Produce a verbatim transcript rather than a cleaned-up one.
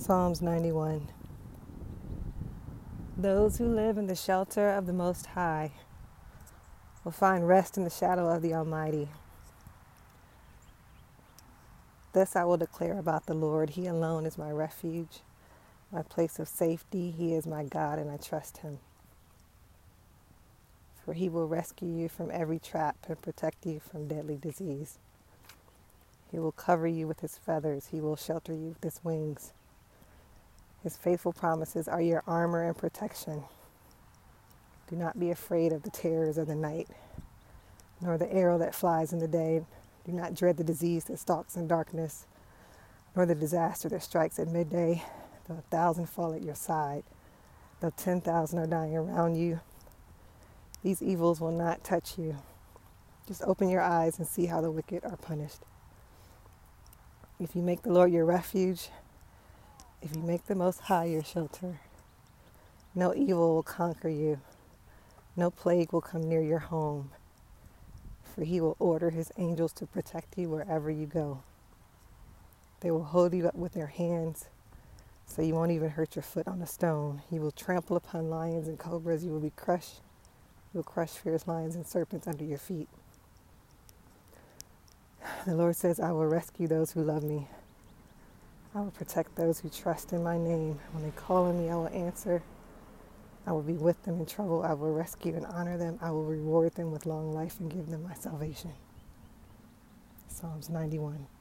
Psalms ninety-one. Those who live in the shelter of the Most High will find rest in the shadow of the Almighty. Thus I will declare about the Lord, He alone is my refuge, my place of safety. He is my God, and I trust Him. For He will rescue you from every trap and protect you from deadly disease. He will cover you with His feathers. He will shelter you with His wings. His faithful promises are your armor and protection. Do not be afraid of the terrors of the night, nor the arrow that flies in the day. Do not dread the disease that stalks in darkness, nor the disaster that strikes at midday. Though a thousand fall at your side, though ten thousand are dying around you, these evils will not touch you. Just open your eyes and see how the wicked are punished. If you make the Lord your refuge, if you make the Most High your shelter, no evil will conquer you. No plague will come near your home, for He will order His angels to protect you wherever you go. They will hold you up with their hands, so you won't even hurt your foot on a stone. You will trample upon lions and cobras. You will be crushed. You will crush fierce lions and serpents under your feet. The Lord says, I will rescue those who love me. I will protect those who trust in my name. When they call on me, I will answer. I will be with them in trouble. I will rescue and honor them. I will reward them with long life and give them my salvation. Psalms ninety-one.